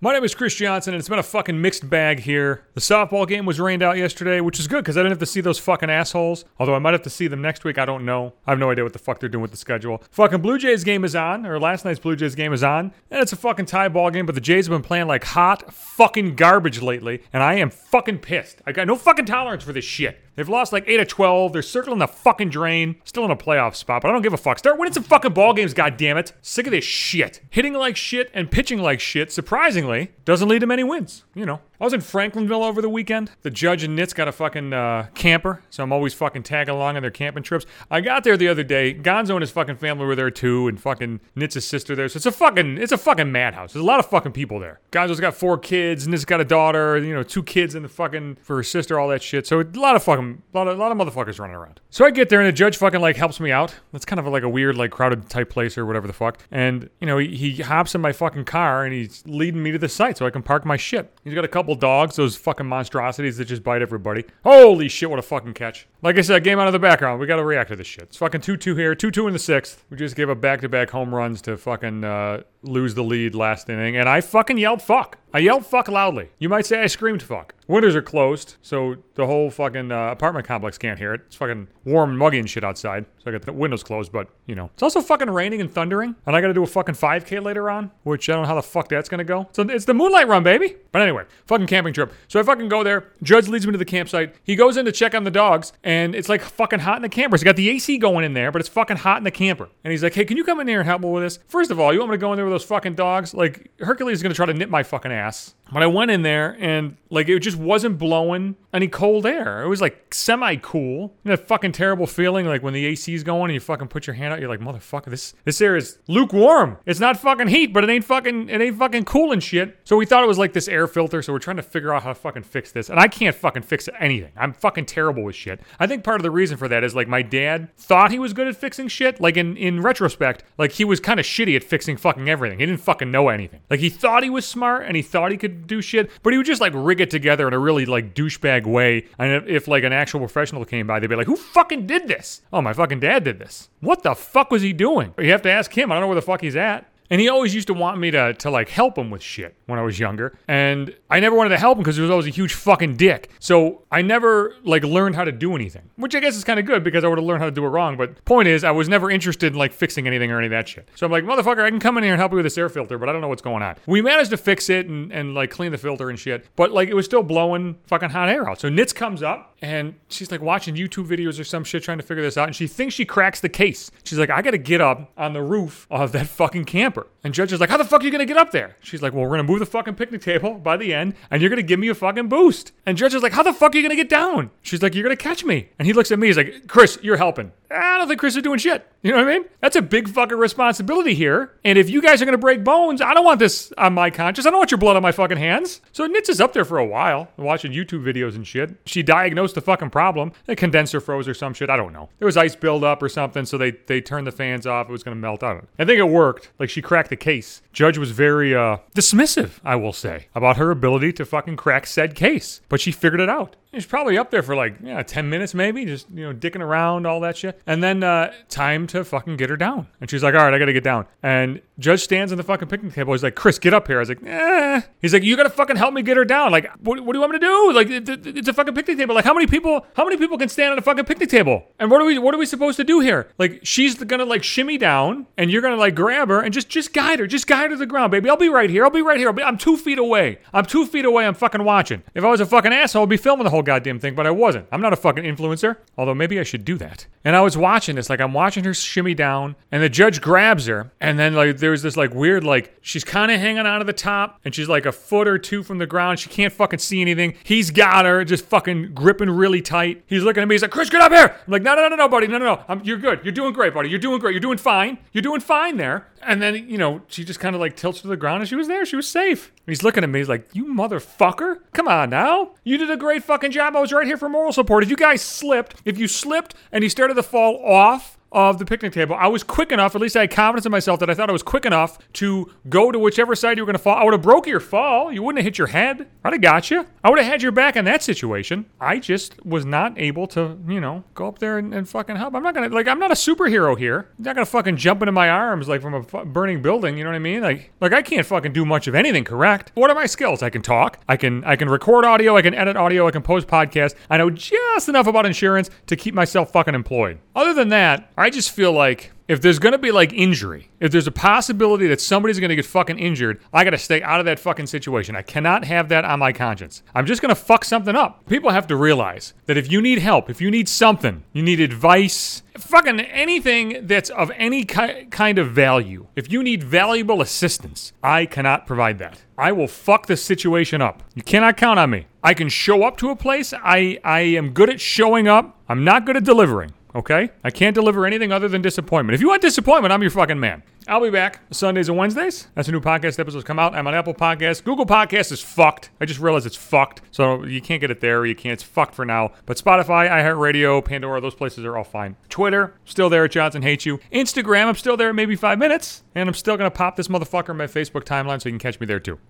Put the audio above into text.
My name is Chris Johnson, and it's been a fucking mixed bag here. The softball game was rained out yesterday, which is good because I didn't have to see those fucking assholes. Although I might have to see them next week, I don't know. I have no idea what the fuck they're doing with the schedule. Fucking Blue Jays game is on, or last night's Blue Jays game is on, and it's a fucking tie ball game, but the Jays have been playing like hot fucking garbage lately, and I am fucking pissed. I got no fucking tolerance for this shit. They've lost like 8 of 12. They're circling the fucking drain. Still in a playoff spot, but I don't give a fuck. Start winning some fucking ball games, goddammit. Sick of this shit. Hitting like shit and pitching like shit, surprisingly, doesn't lead to many wins. You know. I was in Franklinville over the weekend. The Judge and Nitz got a fucking camper, so I'm always fucking tagging along on their camping trips. I got there the other day. Gonzo and his fucking family were there too, and fucking Nitz's sister there. So it's a fucking madhouse. There's a lot of fucking people there. Gonzo's got 4 kids, Nitz got a daughter, 2 kids and the fucking for her sister, all that shit. So a lot of motherfuckers running around. So I get there and the Judge fucking like helps me out. That's kind of like a weird like crowded type place or whatever the fuck. And he hops in my fucking car and he's leading me to the site so I can park my shit. He's got a couple dogs, those fucking monstrosities that just bite everybody. Holy shit, what a fucking catch. Like I said, game out of the background. We gotta react to this shit. It's fucking 2-2 here, 2-2 in the 6th. We just gave up back-to-back home runs to fucking lose the lead last inning, and I fucking yelled fuck. I yelled fuck loudly. You might say I screamed fuck. Windows are closed, so the whole fucking apartment complex can't hear it. It's fucking warm and muggy and shit outside, so I got the windows closed, but, It's also fucking raining and thundering, and I gotta do a fucking 5K later on, which I don't know how the fuck that's gonna go. So it's the Moonlight Run, baby. But anyway, fucking camping trip. So I fucking go there. Judge leads me to the campsite. He goes in to check on the dogs, and it's like fucking hot in the camper. He's got the AC going in there, but it's fucking hot in the camper. And he's like, hey, can you come in here and help me with this? First of all, you want me to go in there with those fucking dogs? Like, Hercules is gonna try to nip my fucking ass. But I went in there and like it just wasn't blowing any cold air. It was like semi-cool. That fucking terrible feeling like when the AC's going and you fucking put your hand out, you're like, motherfucker, this air is lukewarm. It's not fucking heat, but it ain't fucking cool and shit. So we thought it was like this air filter, so we're trying to figure out how to fucking fix this. And I can't fucking fix anything. I'm fucking terrible with shit. I think part of the reason for that is like my dad thought he was good at fixing shit. Like in retrospect, like he was kind of shitty at fixing fucking everything. He didn't fucking know anything. Like he thought he was smart and he thought he could do shit, but he would just like rig it together in a really like douchebag way. And if like an actual professional came by, they'd be like, who fucking did this? Oh, my fucking dad did this. What the fuck was he doing? You have to ask him. I don't know where the fuck he's at. And he always used to want me to like help him with shit when I was younger. And I never wanted to help him because he was always a huge fucking dick. So I never like learned how to do anything, which I guess is kind of good because I would have learned how to do it wrong. But point is, I was never interested in like fixing anything or any of that shit. So I'm like, motherfucker, I can come in here and help you with this air filter, but I don't know what's going on. We managed to fix it and like clean the filter and shit. But like it was still blowing fucking hot air out. So Nitz comes up and she's like watching YouTube videos or some shit trying to figure this out. And she thinks she cracks the case. She's like, I got to get up on the roof of that fucking camper. And Judge is like, how the fuck are you going to get up there? She's like, well, we're going to move the fucking picnic table by the end, and you're going to give me a fucking boost. And Judge is like, how the fuck are you going to get down? She's like, you're going to catch me. And he looks at me, he's like, Chris, you're helping. I don't think Chris is doing shit. You know what I mean? That's a big fucking responsibility here. And if you guys are going to break bones, I don't want this on my conscience. I don't want your blood on my fucking hands. So Nitz is up there for a while, watching YouTube videos and shit. She diagnosed the fucking problem. The condenser froze or some shit. I don't know. There was ice buildup or something, so they turned the fans off. It was going to melt out. I think it worked. Like, she cracked the case. Judge was very dismissive, I will say, about her ability to fucking crack said case. But she figured it out. She's probably up there for like 10 minutes maybe, just, dicking around, all that shit. And then time to fucking get her down. And she's like, all right, I got to get down. And Judge stands on the fucking picnic table. He's like, Chris, get up here. I was like, eh. He's like, you got to fucking help me get her down. Like, what do you want me to do? Like, it's a fucking picnic table. Like, how many people can stand on a fucking picnic table? And what are we supposed to do here? Like, she's going to like shimmy down and you're going to like grab her and just guide her. Just guide her to the ground, baby. I'll be right here. I'm 2 feet away. I'm fucking watching. If I was a fucking asshole, I'd be filming the whole goddamn thing, but I wasn't. I'm not a fucking influencer, although maybe I should do that. And I was watching this, like I'm watching her shimmy down, and the Judge grabs her, and then like there's this like weird, like she's kind of hanging onto the top, and she's like a foot or 2 from the ground. She can't fucking see anything. He's got her, just fucking gripping really tight. He's looking at me. He's like, Chris, get up here. I'm like, no, buddy, no. You're good. You're doing great, buddy. You're doing great. You're doing fine. You're doing fine there. And then, she just kind of like tilts to the ground, and she was there. She was safe. And he's looking at me. He's like, you motherfucker. Come on now. You did a great fucking job. I was right here for moral support. If you guys slipped, and you started to fall off of the picnic table. I was quick enough, at least I had confidence in myself that I thought I was quick enough to go to whichever side you were going to fall. I would have broke your fall. You wouldn't have hit your head. I'd have got you. I would have had your back in that situation. I just was not able to, go up there and fucking help. I'm not not I'm not a superhero here. I'm not gonna fucking jump into my arms like from a burning building. You know what I mean? Like I can't fucking do much of anything correct. What are my skills? I can talk. I can record audio. I can edit audio. I can post podcasts. I know just enough about insurance to keep myself fucking employed. Other than that, I just feel like if there's going to be like injury, if there's a possibility that somebody's going to get fucking injured, I got to stay out of that fucking situation. I cannot have that on my conscience. I'm just going to fuck something up. People have to realize that if you need help, if you need something, you need advice, fucking anything that's of any kind of value, if you need valuable assistance, I cannot provide that. I will fuck the situation up. You cannot count on me. I can show up to a place. I am good at showing up. I'm not good at delivering. Okay? I can't deliver anything other than disappointment. If you want disappointment, I'm your fucking man. I'll be back Sundays and Wednesdays. That's a new podcast episodes come out. I'm on Apple Podcasts. Google Podcasts is fucked. I just realized it's fucked. So you can't get it there. You can't. It's fucked for now. But Spotify, iHeartRadio, Pandora, those places are all fine. Twitter, still there at Johnson Hates You. Instagram, I'm still there at maybe 5 minutes. And I'm still going to pop this motherfucker in my Facebook timeline so you can catch me there too.